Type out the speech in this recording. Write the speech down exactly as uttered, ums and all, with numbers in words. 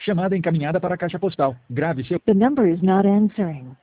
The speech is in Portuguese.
Chamada encaminhada para a caixa postal. Grave seu... The number is not answering.